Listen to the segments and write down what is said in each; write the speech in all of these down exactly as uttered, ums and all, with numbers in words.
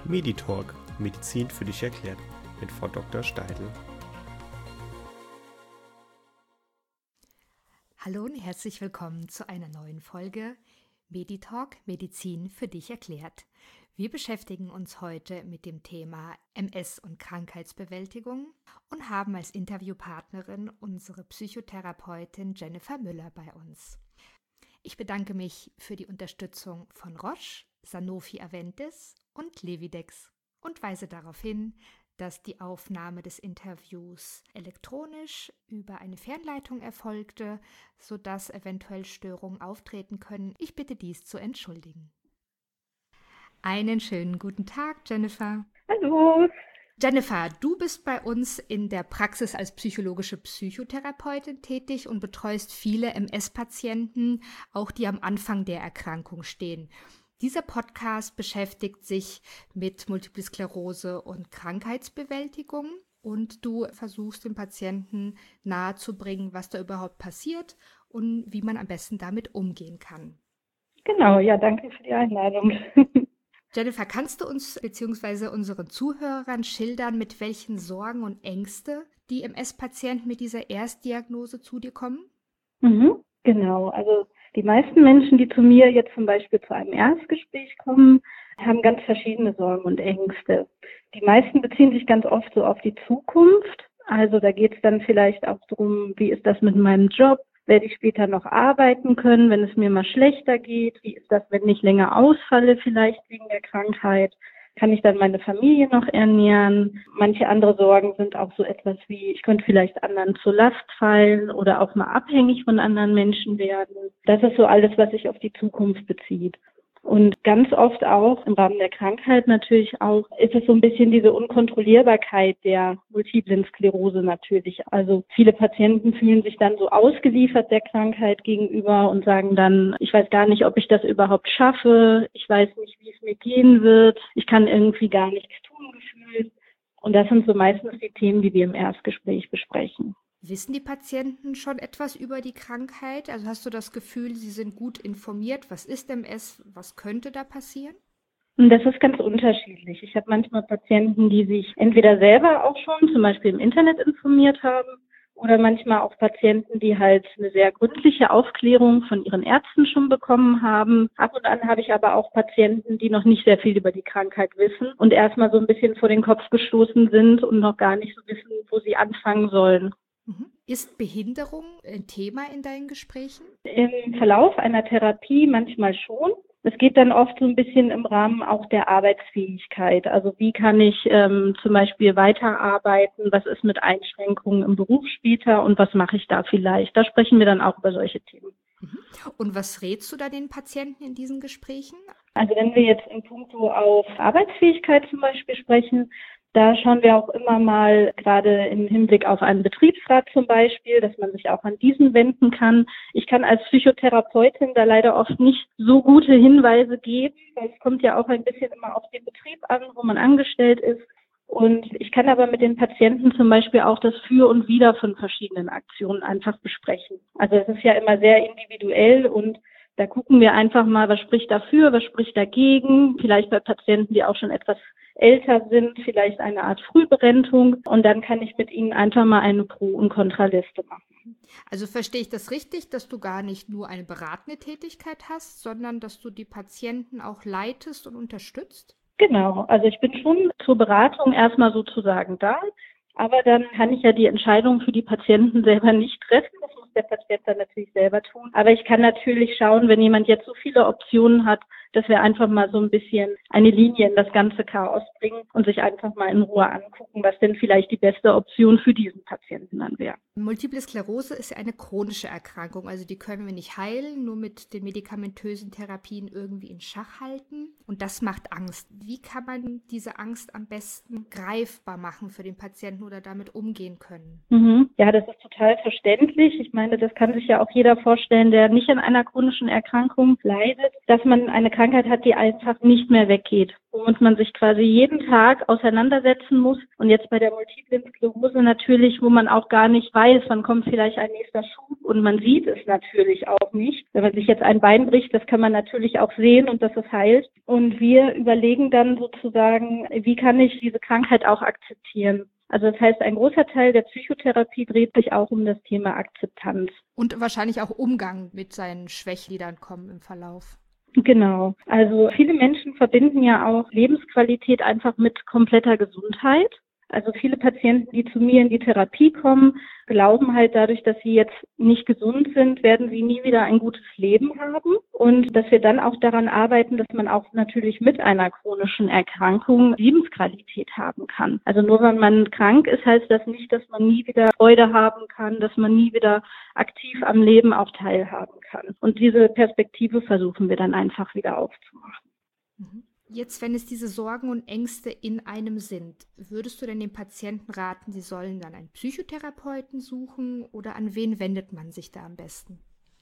Meditalk – Medizin für dich erklärt mit Frau Doktor Steidl. Hallo und herzlich willkommen zu einer neuen Folge Meditalk – Medizin für dich erklärt. Wir beschäftigen uns heute mit dem Thema M S und Krankheitsbewältigung und haben als Interviewpartnerin unsere Psychotherapeutin Jennifer Müller bei uns. Ich bedanke mich für die Unterstützung von Roche, Sanofi Aventis und Levidex und weise darauf hin, dass die Aufnahme des Interviews elektronisch über eine Fernleitung erfolgte, sodass eventuell Störungen auftreten können. Ich bitte dies zu entschuldigen. Einen schönen guten Tag, Jennifer. Hallo. Jennifer, du bist bei uns in der Praxis als psychologische Psychotherapeutin tätig und betreust viele M S-Patienten, auch die am Anfang der Erkrankung stehen. Dieser Podcast beschäftigt sich mit Multiple Sklerose und Krankheitsbewältigung und du versuchst den Patienten nahezubringen, was da überhaupt passiert und wie man am besten damit umgehen kann. Genau, ja, danke für die Einladung. Jennifer, kannst du uns bzw. unseren Zuhörern schildern, mit welchen Sorgen und Ängste die M S-Patienten mit dieser Erstdiagnose zu dir kommen? Mhm, genau, also die meisten Menschen, die zu mir jetzt zum Beispiel zu einem Erstgespräch kommen, haben ganz verschiedene Sorgen und Ängste. Die meisten beziehen sich ganz oft so auf die Zukunft. Also da geht es dann vielleicht auch darum, wie ist das mit meinem Job? Werde ich später noch arbeiten können, wenn es mir mal schlechter geht? Wie ist das, wenn ich länger ausfalle, vielleicht wegen der Krankheit? Kann ich dann meine Familie noch ernähren? Manche andere Sorgen sind auch so etwas wie, ich könnte vielleicht anderen zur Last fallen oder auch mal abhängig von anderen Menschen werden. Das ist so alles, was sich auf die Zukunft bezieht. Und ganz oft auch im Rahmen der Krankheit natürlich auch, ist es so ein bisschen diese Unkontrollierbarkeit der multiplen Sklerose natürlich. Also viele Patienten fühlen sich dann so ausgeliefert der Krankheit gegenüber und sagen dann, ich weiß gar nicht, ob ich das überhaupt schaffe, ich weiß nicht, wie es mir gehen wird, ich kann irgendwie gar nichts tun gefühlt. Und das sind so meistens die Themen, die wir im Erstgespräch besprechen. Wissen die Patienten schon etwas über die Krankheit? Also hast du das Gefühl, sie sind gut informiert? Was ist M S? Was könnte da passieren? Das ist ganz unterschiedlich. Ich habe manchmal Patienten, die sich entweder selber auch schon zum Beispiel im Internet informiert haben oder manchmal auch Patienten, die halt eine sehr gründliche Aufklärung von ihren Ärzten schon bekommen haben. Ab und an habe ich aber auch Patienten, die noch nicht sehr viel über die Krankheit wissen und erstmal so ein bisschen vor den Kopf gestoßen sind und noch gar nicht so wissen, wo sie anfangen sollen. Ist Behinderung ein Thema in deinen Gesprächen? Im Verlauf einer Therapie manchmal schon. Es geht dann oft so ein bisschen im Rahmen auch der Arbeitsfähigkeit. Also wie kann ich ähm, zum Beispiel weiterarbeiten? Was ist mit Einschränkungen im Beruf später und was mache ich da vielleicht? Da sprechen wir dann auch über solche Themen. Und was rätst du da den Patienten in diesen Gesprächen? Also wenn wir jetzt in puncto auf Arbeitsfähigkeit zum Beispiel sprechen, da schauen wir auch immer mal, gerade im Hinblick auf einen Betriebsrat zum Beispiel, dass man sich auch an diesen wenden kann. Ich kann als Psychotherapeutin da leider oft nicht so gute Hinweise geben, weil es kommt ja auch ein bisschen immer auf den Betrieb an, wo man angestellt ist. Und ich kann aber mit den Patienten zum Beispiel auch das Für und Wider von verschiedenen Aktionen einfach besprechen. Also es ist ja immer sehr individuell und da gucken wir einfach mal, was spricht dafür, was spricht dagegen. Vielleicht bei Patienten, die auch schon etwas älter sind, vielleicht eine Art Frühberentung. Und dann kann ich mit ihnen einfach mal eine Pro- und Kontraliste machen. Also verstehe ich das richtig, dass du gar nicht nur eine beratende Tätigkeit hast, sondern dass du die Patienten auch leitest und unterstützt? Genau, also ich bin schon zur Beratung erstmal sozusagen da. Aber dann kann ich ja die Entscheidung für die Patienten selber nicht treffen. Das muss der Patient dann natürlich selber tun. Aber ich kann natürlich schauen, wenn jemand jetzt so viele Optionen hat, dass wir einfach mal so ein bisschen eine Linie in das ganze Chaos bringen und sich einfach mal in Ruhe angucken, was denn vielleicht die beste Option für diesen Patienten dann wäre. Multiple Sklerose ist ja eine chronische Erkrankung, also die können wir nicht heilen, nur mit den medikamentösen Therapien irgendwie in Schach halten. Und das macht Angst. Wie kann man diese Angst am besten greifbar machen für den Patienten oder damit umgehen können? Mhm. Ja, das ist total verständlich. Ich meine, das kann sich ja auch jeder vorstellen, der nicht an einer chronischen Erkrankung leidet, dass man eine Krankheit Krankheit hat, die einfach nicht mehr weggeht, womit man sich quasi jeden Tag auseinandersetzen muss. Und jetzt bei der Multiplen Sklerose natürlich, wo man auch gar nicht weiß, wann kommt vielleicht ein nächster Schub, und man sieht es natürlich auch nicht. Wenn man sich jetzt ein Bein bricht, das kann man natürlich auch sehen und dass es heilt. Und wir überlegen dann sozusagen, wie kann ich diese Krankheit auch akzeptieren? Also das heißt, ein großer Teil der Psychotherapie dreht sich auch um das Thema Akzeptanz. Und wahrscheinlich auch Umgang mit seinen Schwächen, die dann kommen im Verlauf. Genau. Also viele Menschen verbinden ja auch Lebensqualität einfach mit kompletter Gesundheit. Also viele Patienten, die zu mir in die Therapie kommen, glauben halt dadurch, dass sie jetzt nicht gesund sind, werden sie nie wieder ein gutes Leben haben. Und dass wir dann auch daran arbeiten, dass man auch natürlich mit einer chronischen Erkrankung Lebensqualität haben kann. Also nur wenn man krank ist, heißt das nicht, dass man nie wieder Freude haben kann, dass man nie wieder aktiv am Leben auch teilhaben kann. Und diese Perspektive versuchen wir dann einfach wieder aufzumachen. Mhm. Jetzt, wenn es diese Sorgen und Ängste in einem sind, würdest du denn den Patienten raten, sie sollen dann einen Psychotherapeuten suchen, oder an wen wendet man sich da am besten?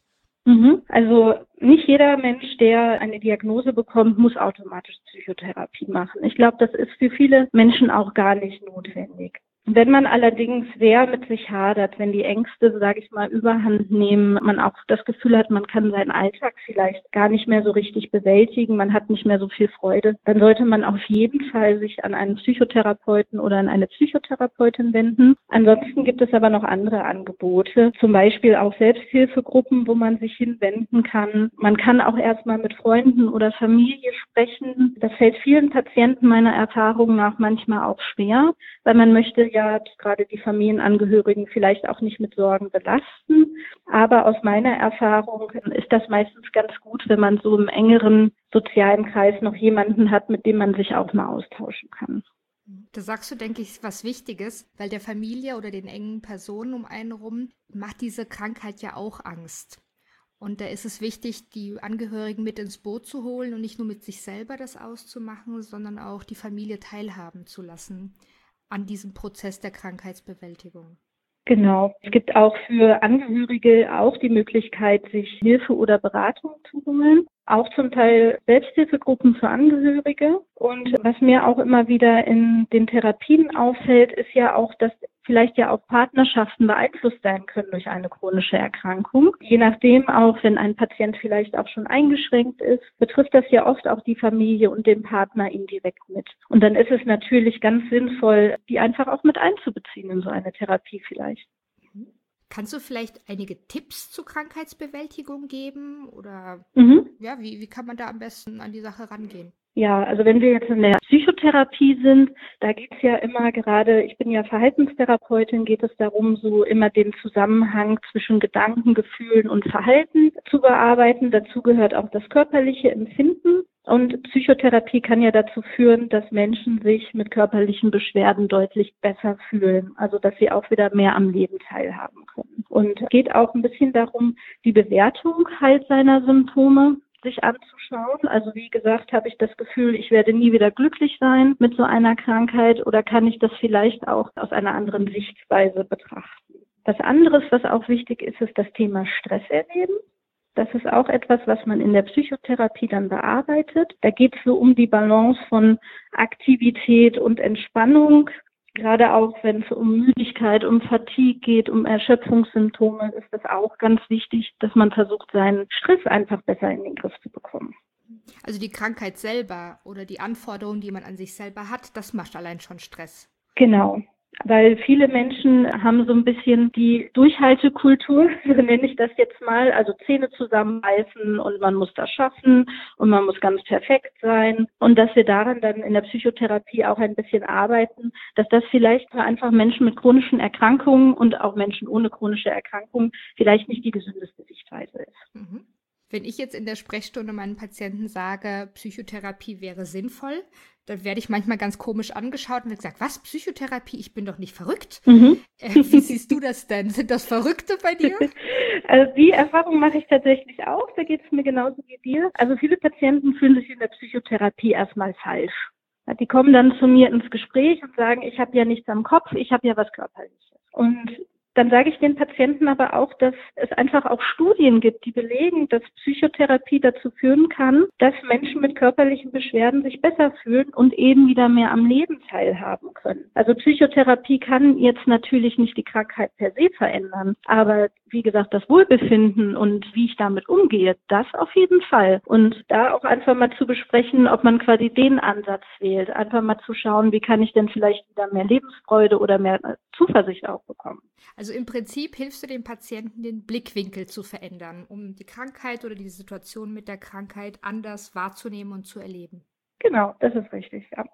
Also nicht jeder Mensch, der eine Diagnose bekommt, muss automatisch Psychotherapie machen. Ich glaube, das ist für viele Menschen auch gar nicht notwendig. Wenn man allerdings sehr mit sich hadert, wenn die Ängste, sage ich mal, überhand nehmen, man auch das Gefühl hat, man kann seinen Alltag vielleicht gar nicht mehr so richtig bewältigen, man hat nicht mehr so viel Freude, dann sollte man auf jeden Fall sich an einen Psychotherapeuten oder an eine Psychotherapeutin wenden. Ansonsten gibt es aber noch andere Angebote, zum Beispiel auch Selbsthilfegruppen, wo man sich hinwenden kann. Man kann auch erstmal mit Freunden oder Familie sprechen. Das fällt vielen Patienten meiner Erfahrung nach manchmal auch schwer, weil man möchte ja gerade die Familienangehörigen vielleicht auch nicht mit Sorgen belasten. Aber aus meiner Erfahrung ist das meistens ganz gut, wenn man so im engeren sozialen Kreis noch jemanden hat, mit dem man sich auch mal austauschen kann. Da sagst du, denke ich, was Wichtiges, weil der Familie oder den engen Personen um einen rum macht diese Krankheit ja auch Angst. Und da ist es wichtig, die Angehörigen mit ins Boot zu holen und nicht nur mit sich selber das auszumachen, sondern auch die Familie teilhaben zu lassen an diesem Prozess der Krankheitsbewältigung. Genau. Es gibt auch für Angehörige auch die Möglichkeit, sich Hilfe oder Beratung zu holen. Auch zum Teil Selbsthilfegruppen für Angehörige. Und was mir auch immer wieder in den Therapien auffällt, ist ja auch, dass vielleicht ja auch Partnerschaften beeinflusst sein können durch eine chronische Erkrankung. Je nachdem auch, wenn ein Patient vielleicht auch schon eingeschränkt ist, betrifft das ja oft auch die Familie und den Partner indirekt mit. Und dann ist es natürlich ganz sinnvoll, die einfach auch mit einzubeziehen in so eine Therapie vielleicht. Kannst du vielleicht einige Tipps zur Krankheitsbewältigung geben? Oder Mhm. ja, wie, wie kann man da am besten an die Sache rangehen? Ja, also wenn wir jetzt in der Psychotherapie sind, da geht es ja immer gerade, ich bin ja Verhaltenstherapeutin, geht es darum, so immer den Zusammenhang zwischen Gedanken, Gefühlen und Verhalten zu bearbeiten. Dazu gehört auch das körperliche Empfinden. Und Psychotherapie kann ja dazu führen, dass Menschen sich mit körperlichen Beschwerden deutlich besser fühlen, also dass sie auch wieder mehr am Leben teilhaben können. Und es geht auch ein bisschen darum, die Bewertung halt seiner Symptome sich anzuschauen. Also wie gesagt, habe ich das Gefühl, ich werde nie wieder glücklich sein mit so einer Krankheit, oder kann ich das vielleicht auch aus einer anderen Sichtweise betrachten? Was anderes, was auch wichtig ist, ist das Thema Stress erleben. Das ist auch etwas, was man in der Psychotherapie dann bearbeitet. Da geht es so um die Balance von Aktivität und Entspannung. Gerade auch, wenn es um Müdigkeit, um Fatigue geht, um Erschöpfungssymptome, ist es auch ganz wichtig, dass man versucht, seinen Stress einfach besser in den Griff zu bekommen. Also die Krankheit selber oder die Anforderungen, die man an sich selber hat, das macht allein schon Stress. Genau. Weil viele Menschen haben so ein bisschen die Durchhaltekultur, so nenne ich das jetzt mal, also Zähne zusammenbeißen und man muss das schaffen und man muss ganz perfekt sein. Und dass wir daran dann in der Psychotherapie auch ein bisschen arbeiten, dass das vielleicht für einfach Menschen mit chronischen Erkrankungen und auch Menschen ohne chronische Erkrankungen vielleicht nicht die gesündeste Sichtweise ist. Mhm. Wenn ich jetzt in der Sprechstunde meinen Patienten sage, Psychotherapie wäre sinnvoll, dann werde ich manchmal ganz komisch angeschaut und wird gesagt, was, Psychotherapie? Ich bin doch nicht verrückt. Mhm. Äh, wie siehst du das denn? Sind das Verrückte bei dir? Also die Erfahrung mache ich tatsächlich auch. Da geht es mir genauso wie dir. Also viele Patienten fühlen sich in der Psychotherapie erstmal falsch. Die kommen dann zu mir ins Gespräch und sagen, ich habe ja nichts am Kopf, ich habe ja was Körperliches. Und Dann sage ich den Patienten aber auch, dass es einfach auch Studien gibt, die belegen, dass Psychotherapie dazu führen kann, dass Menschen mit körperlichen Beschwerden sich besser fühlen und eben wieder mehr am Leben teilhaben können. Also Psychotherapie kann jetzt natürlich nicht die Krankheit per se verändern, aber wie gesagt, das Wohlbefinden und wie ich damit umgehe, das auf jeden Fall. Und da auch einfach mal zu besprechen, ob man quasi den Ansatz wählt, einfach mal zu schauen, wie kann ich denn vielleicht wieder mehr Lebensfreude oder mehr Zuversicht auch bekommen. Also im Prinzip hilfst du dem Patienten, den Blickwinkel zu verändern, um die Krankheit oder die Situation mit der Krankheit anders wahrzunehmen und zu erleben. Genau, das ist richtig, ja.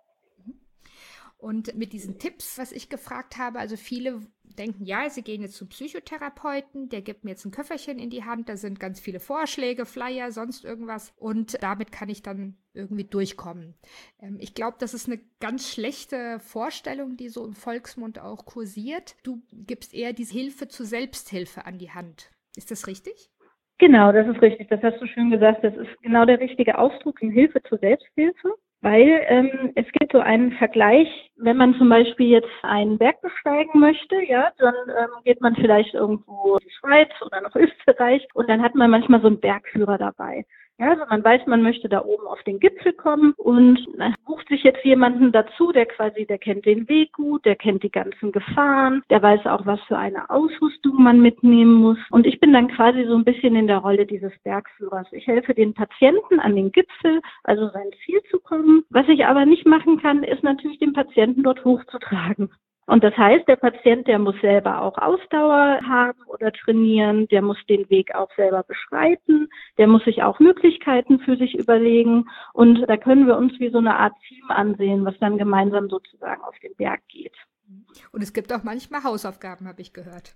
Und mit diesen Tipps, was ich gefragt habe, also viele denken, ja, sie gehen jetzt zum Psychotherapeuten, der gibt mir jetzt ein Köfferchen in die Hand, da sind ganz viele Vorschläge, Flyer, sonst irgendwas und damit kann ich dann irgendwie durchkommen. Ähm, ich glaube, das ist eine ganz schlechte Vorstellung, die so im Volksmund auch kursiert. Du gibst eher diese Hilfe zur Selbsthilfe an die Hand. Ist das richtig? Genau, das ist richtig. Das hast du schön gesagt. Das ist genau der richtige Ausdruck, die Hilfe zur Selbsthilfe. Weil ähm, es gibt so einen Vergleich, wenn man zum Beispiel jetzt einen Berg besteigen möchte, ja, dann ähm, geht man vielleicht irgendwo in die Schweiz oder nach Österreich und dann hat man manchmal so einen Bergführer dabei. Ja, also man weiß, man möchte da oben auf den Gipfel kommen und dann bucht sich jetzt jemanden dazu, der quasi, der kennt den Weg gut, der kennt die ganzen Gefahren, der weiß auch, was für eine Ausrüstung man mitnehmen muss. Und ich bin dann quasi so ein bisschen in der Rolle dieses Bergführers. Ich helfe den Patienten an den Gipfel, also sein Ziel zu kommen. Was ich aber nicht machen kann, ist natürlich den Patienten dort hochzutragen. Und das heißt, der Patient, der muss selber auch Ausdauer haben oder trainieren, der muss den Weg auch selber beschreiten, der muss sich auch Möglichkeiten für sich überlegen. Und da können wir uns wie so eine Art Team ansehen, was dann gemeinsam sozusagen auf den Berg geht. Und es gibt auch manchmal Hausaufgaben, habe ich gehört.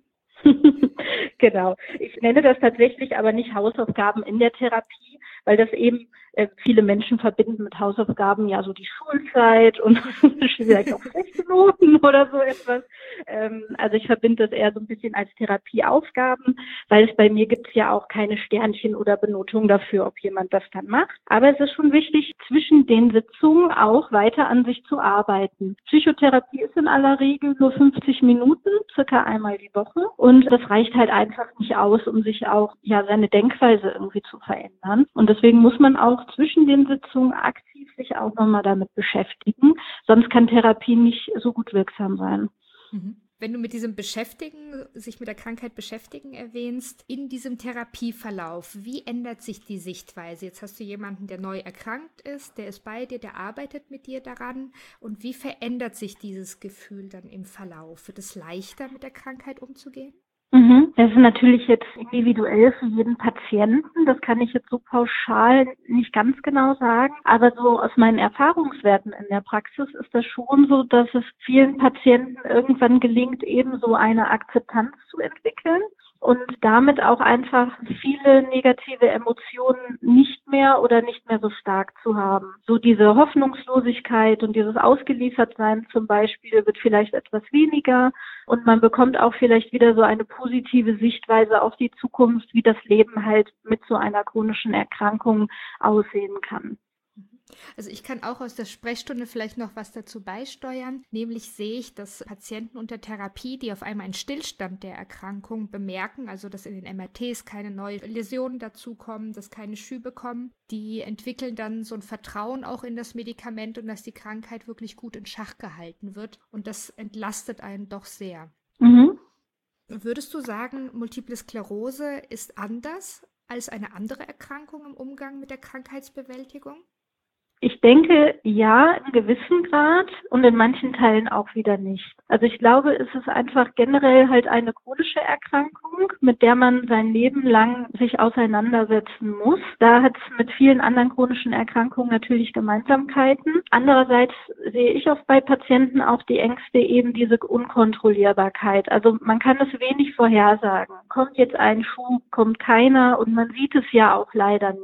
Genau. Ich nenne das tatsächlich aber nicht Hausaufgaben in der Therapie, weil das eben äh, viele Menschen verbinden mit Hausaufgaben ja so die Schulzeit und vielleicht auch schlechte Noten oder so etwas. Ähm, also ich verbinde das eher so ein bisschen als Therapieaufgaben, weil es bei mir gibt es ja auch keine Sternchen oder Benotung dafür, ob jemand das dann macht. Aber es ist schon wichtig, zwischen den Sitzungen auch weiter an sich zu arbeiten. Psychotherapie ist in aller Regel nur fünfzig Minuten, circa einmal die Woche. Und das reicht halt einfach nicht aus, um sich auch ja seine Denkweise irgendwie zu verändern. Und deswegen muss man auch zwischen den Sitzungen aktiv sich auch nochmal damit beschäftigen. Sonst kann Therapie nicht so gut wirksam sein. Mhm. Wenn du mit diesem Beschäftigen, sich mit der Krankheit beschäftigen erwähnst, in diesem Therapieverlauf, wie ändert sich die Sichtweise? Jetzt hast du jemanden, der neu erkrankt ist, der ist bei dir, der arbeitet mit dir daran. Und wie verändert sich dieses Gefühl dann im Verlauf? Wird es leichter, mit der Krankheit umzugehen? Das ist natürlich jetzt individuell für jeden Patienten. Das kann ich jetzt so pauschal nicht ganz genau sagen. Aber so aus meinen Erfahrungswerten in der Praxis ist das schon so, dass es vielen Patienten irgendwann gelingt, eben so eine Akzeptanz zu entwickeln und damit auch einfach viele negative Emotionen nicht mehr oder nicht mehr so stark zu haben. So diese Hoffnungslosigkeit und dieses Ausgeliefertsein zum Beispiel wird vielleicht etwas weniger und man bekommt auch vielleicht wieder so eine positive Sichtweise auf die Zukunft, wie das Leben halt mit so einer chronischen Erkrankung aussehen kann. Also ich kann auch aus der Sprechstunde vielleicht noch was dazu beisteuern. Nämlich sehe ich, dass Patienten unter Therapie, die auf einmal einen Stillstand der Erkrankung bemerken, also dass in den M R Ts keine neuen Läsionen dazukommen, dass keine Schübe kommen, die entwickeln dann so ein Vertrauen auch in das Medikament und dass die Krankheit wirklich gut in Schach gehalten wird. Und das entlastet einen doch sehr. Mhm. Würdest du sagen, Multiple Sklerose ist anders als eine andere Erkrankung im Umgang mit der Krankheitsbewältigung? Ich denke, ja, in gewissem Grad und in manchen Teilen auch wieder nicht. Also ich glaube, es ist einfach generell halt eine chronische Erkrankung, mit der man sein Leben lang sich auseinandersetzen muss. Da hat es mit vielen anderen chronischen Erkrankungen natürlich Gemeinsamkeiten. Andererseits sehe ich oft bei Patienten auch die Ängste, eben diese Unkontrollierbarkeit. Also man kann es wenig vorhersagen. Kommt jetzt ein Schub, kommt keiner und man sieht es ja auch leider nicht.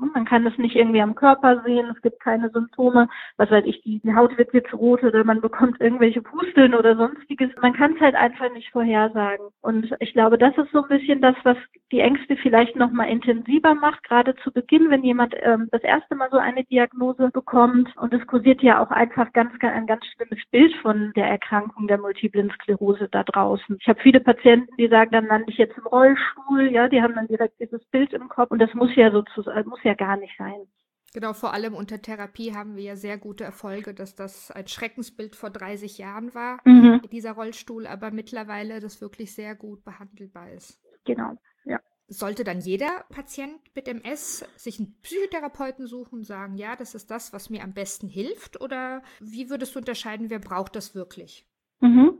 Man kann es nicht irgendwie am Körper sehen, es gibt keine Symptome, was weiß ich, die Haut wird jetzt rot oder man bekommt irgendwelche Pusteln oder sonstiges. Man kann es halt einfach nicht vorhersagen. Und ich glaube, das ist so ein bisschen das, was die Ängste vielleicht noch mal intensiver macht, gerade zu Beginn, wenn jemand ähm, das erste Mal so eine Diagnose bekommt. Und es kursiert ja auch einfach ganz, ganz ein ganz schlimmes Bild von der Erkrankung der Multiplen Sklerose da draußen. Ich habe viele Patienten, die sagen, dann lande ich jetzt im Rollstuhl, ja, die haben dann direkt dieses Bild im Kopf und das muss ja sozusagen, muss ja gar nicht sein. Genau, vor allem unter Therapie haben wir ja sehr gute Erfolge, dass das ein Schreckensbild vor dreißig Jahren war, mhm. dieser Rollstuhl, aber mittlerweile das wirklich sehr gut behandelbar ist. Genau, ja. Sollte dann jeder Patient mit M S sich einen Psychotherapeuten suchen und sagen, ja, das ist das, was mir am besten hilft? Oder wie würdest du unterscheiden, wer braucht das wirklich? Mhm.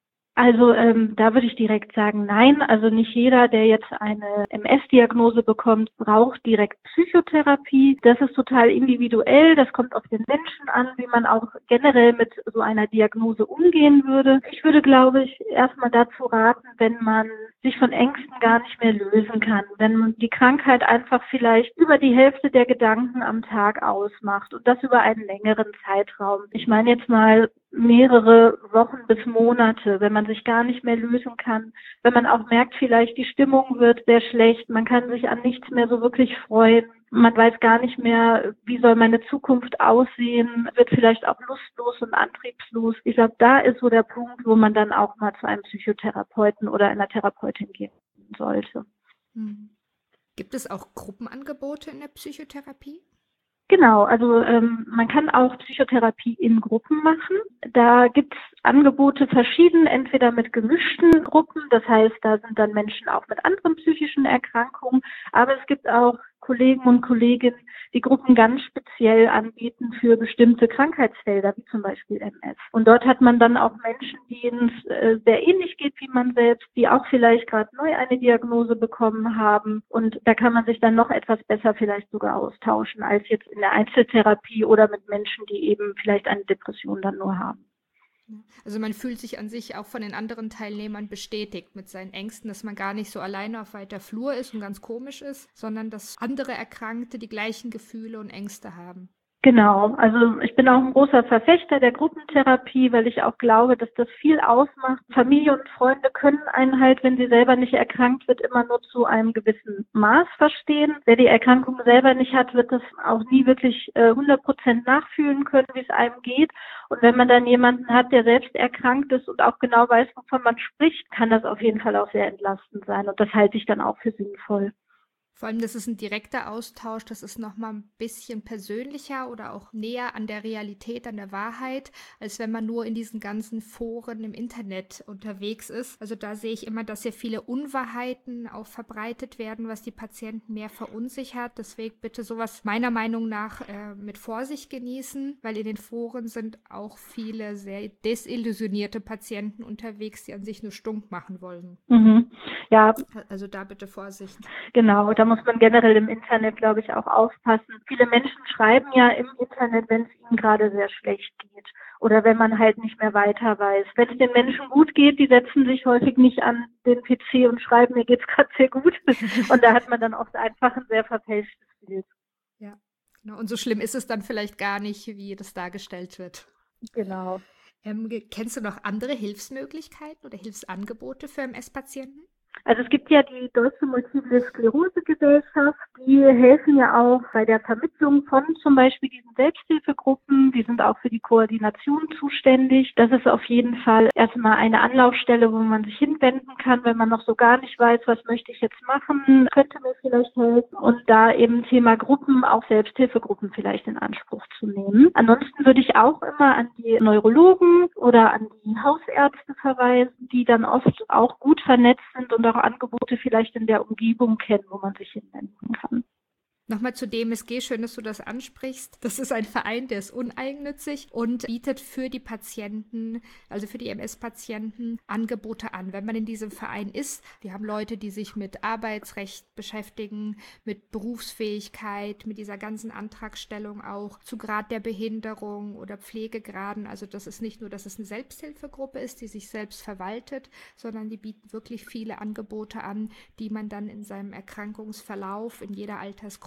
Also ähm, da würde ich direkt sagen, nein. Also nicht jeder, der jetzt eine M S-Diagnose bekommt, braucht direkt Psychotherapie. Das ist total individuell. Das kommt auf den Menschen an, wie man auch generell mit so einer Diagnose umgehen würde. Ich würde, glaube ich, erstmal dazu raten, wenn man sich von Ängsten gar nicht mehr lösen kann, wenn man die Krankheit einfach vielleicht über die Hälfte der Gedanken am Tag ausmacht und das über einen längeren Zeitraum. Ich meine jetzt mal mehrere Wochen bis Monate, wenn man sich gar nicht mehr lösen kann, wenn man auch merkt, vielleicht die Stimmung wird sehr schlecht, man kann sich an nichts mehr so wirklich freuen, man weiß gar nicht mehr, wie soll meine Zukunft aussehen, wird vielleicht auch lustlos und antriebslos. Ich glaube, da ist so der Punkt, wo man dann auch mal zu einem Psychotherapeuten oder einer Therapeutin gehen sollte. Hm. Gibt es auch Gruppenangebote in der Psychotherapie? Genau, also ähm, man kann auch Psychotherapie in Gruppen machen. Da gibt es Angebote verschieden, entweder mit gemischten Gruppen, das heißt, da sind dann Menschen auch mit anderen psychischen Erkrankungen, aber es gibt auch Kollegen und Kolleginnen, die Gruppen ganz speziell anbieten für bestimmte Krankheitsfelder, wie zum Beispiel M S. Und dort hat man dann auch Menschen, denen es äh, sehr ähnlich geht wie man selbst, die auch vielleicht gerade neu eine Diagnose bekommen haben. Und da kann man sich dann noch etwas besser vielleicht sogar austauschen, als jetzt in der Einzeltherapie oder mit Menschen, die eben vielleicht eine Depression dann nur haben. Also man fühlt sich an sich auch von den anderen Teilnehmern bestätigt mit seinen Ängsten, dass man gar nicht so alleine auf weiter Flur ist und ganz komisch ist, sondern dass andere Erkrankte die gleichen Gefühle und Ängste haben. Genau, also ich bin auch ein großer Verfechter der Gruppentherapie, weil ich auch glaube, dass das viel ausmacht. Familie und Freunde können einen halt, wenn sie selber nicht erkrankt wird, immer nur zu einem gewissen Maß verstehen. Wer die Erkrankung selber nicht hat, wird das auch nie wirklich äh, hundert Prozent nachfühlen können, wie es einem geht. Und wenn man dann jemanden hat, der selbst erkrankt ist und auch genau weiß, wovon man spricht, kann das auf jeden Fall auch sehr entlastend sein. Und das halte ich dann auch für sinnvoll. Vor allem, das ist ein direkter Austausch, das ist nochmal ein bisschen persönlicher oder auch näher an der Realität, an der Wahrheit, als wenn man nur in diesen ganzen Foren im Internet unterwegs ist. Also da sehe ich immer, dass sehr viele Unwahrheiten auch verbreitet werden, was die Patienten mehr verunsichert. Deswegen bitte sowas meiner Meinung nach äh, mit Vorsicht genießen, weil in den Foren sind auch viele sehr desillusionierte Patienten unterwegs, die an sich nur stunk machen wollen. Mhm. Ja. Also da bitte Vorsicht. Genau, da muss man generell im Internet, glaube ich, auch aufpassen. Viele Menschen schreiben ja im Internet, wenn es ihnen gerade sehr schlecht geht oder wenn man halt nicht mehr weiter weiß. Wenn es den Menschen gut geht, die setzen sich häufig nicht an den P C und schreiben, mir geht's gerade sehr gut. Und da hat man dann oft einfach ein sehr verfälschtes Bild. Ja, genau. Und so schlimm ist es dann vielleicht gar nicht, wie das dargestellt wird. Genau. Ähm, kennst du noch andere Hilfsmöglichkeiten oder Hilfsangebote für M S-Patienten? Also es gibt ja die Deutsche Multiple Sklerose Gesellschaft, die helfen ja auch bei der Vermittlung von zum Beispiel diesen Selbsthilfegruppen. Die sind auch für die Koordination zuständig. Das ist auf jeden Fall erstmal eine Anlaufstelle, wo man sich hinwenden kann, wenn man noch so gar nicht weiß, was möchte ich jetzt machen, könnte mir vielleicht helfen. Und da eben Thema Gruppen, auch Selbsthilfegruppen vielleicht in Anspruch zu nehmen. Ansonsten würde ich auch immer an die Neurologen oder an die Hausärzte verweisen, die dann oft auch gut vernetzt sind und auch Angebote vielleicht in der Umgebung kennen, wo man sich hinwenden kann. Nochmal zu D M S G, schön, dass du das ansprichst. Das ist ein Verein, der ist uneigennützig und bietet für die Patienten, also für die M S-Patienten, Angebote an. Wenn man in diesem Verein ist, wir haben Leute, die sich mit Arbeitsrecht beschäftigen, mit Berufsfähigkeit, mit dieser ganzen Antragstellung auch zu Grad der Behinderung oder Pflegegraden. Also das ist nicht nur, dass es eine Selbsthilfegruppe ist, die sich selbst verwaltet, sondern die bieten wirklich viele Angebote an, die man dann in seinem Erkrankungsverlauf in jeder Altersgruppe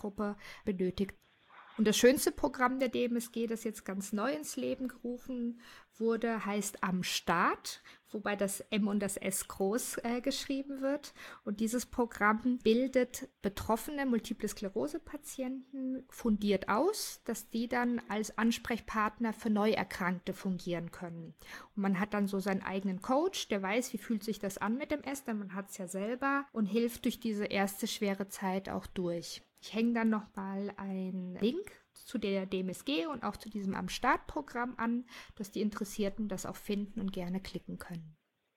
Altersgruppe benötigt. Und das schönste Programm der D M S G, das jetzt ganz neu ins Leben gerufen wurde, heißt Am Start, wobei das M und das S groß äh, geschrieben wird. Und dieses Programm bildet betroffene Multiple Sklerose-Patienten fundiert aus, dass die dann als Ansprechpartner für Neuerkrankte fungieren können. Und man hat dann so seinen eigenen Coach, der weiß, wie fühlt sich das an mit dem S, denn man hat es ja selber und hilft durch diese erste schwere Zeit auch durch. Ich hänge dann nochmal einen Link zu der D M S G und auch zu diesem Am Start-Programm an, dass die Interessierten das auch finden und gerne klicken können.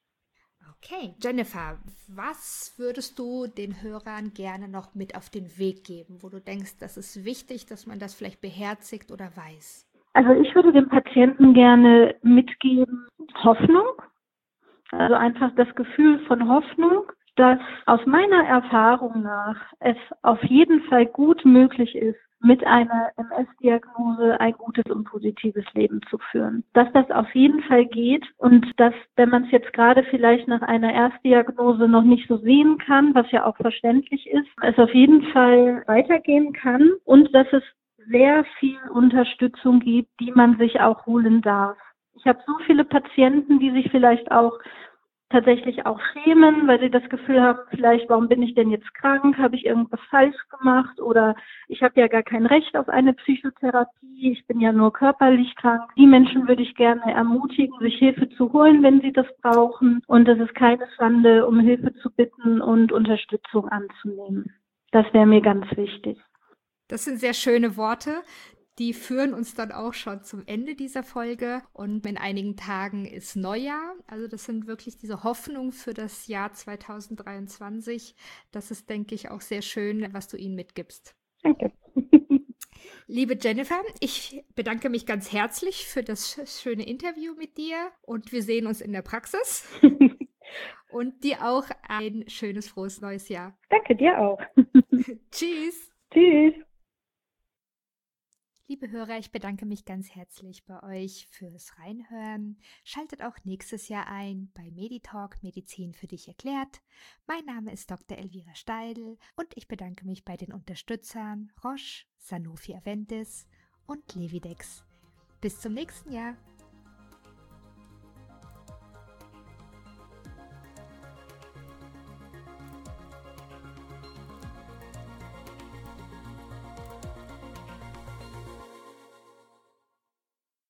Okay, Jennifer, was würdest du den Hörern gerne noch mit auf den Weg geben, wo du denkst, das ist wichtig, dass man das vielleicht beherzigt oder weiß? Also ich würde dem Patienten gerne mitgeben, Hoffnung, also einfach das Gefühl von Hoffnung, dass aus meiner Erfahrung nach es auf jeden Fall gut möglich ist, mit einer M S-Diagnose ein gutes und positives Leben zu führen. Dass das auf jeden Fall geht und dass, wenn man es jetzt gerade vielleicht nach einer Erstdiagnose noch nicht so sehen kann, was ja auch verständlich ist, es auf jeden Fall weitergehen kann und dass es sehr viel Unterstützung gibt, die man sich auch holen darf. Ich habe so viele Patienten, die sich vielleicht auch tatsächlich auch schämen, weil sie das Gefühl haben, vielleicht, warum bin ich denn jetzt krank, habe ich irgendwas falsch gemacht oder ich habe ja gar kein Recht auf eine Psychotherapie, ich bin ja nur körperlich krank. Die Menschen würde ich gerne ermutigen, sich Hilfe zu holen, wenn sie das brauchen, und es ist keine Schande, um Hilfe zu bitten und Unterstützung anzunehmen. Das wäre mir ganz wichtig. Das sind sehr schöne Worte. Die führen uns dann auch schon zum Ende dieser Folge und in einigen Tagen ist Neujahr. Also das sind wirklich diese Hoffnungen für das Jahr zwanzig dreiundzwanzig. Das ist, denke ich, auch sehr schön, was du ihnen mitgibst. Danke. Liebe Jennifer, ich bedanke mich ganz herzlich für das schöne Interview mit dir und wir sehen uns in der Praxis. Und dir auch ein schönes, frohes neues Jahr. Danke dir auch. Tschüss. Tschüss. Liebe Hörer, ich bedanke mich ganz herzlich bei euch fürs Reinhören. Schaltet auch nächstes Jahr ein bei Meditalk Medizin für dich erklärt. Mein Name ist Doktor Elvira Steidl und ich bedanke mich bei den Unterstützern Roche, Sanofi Aventis und Levidex. Bis zum nächsten Jahr.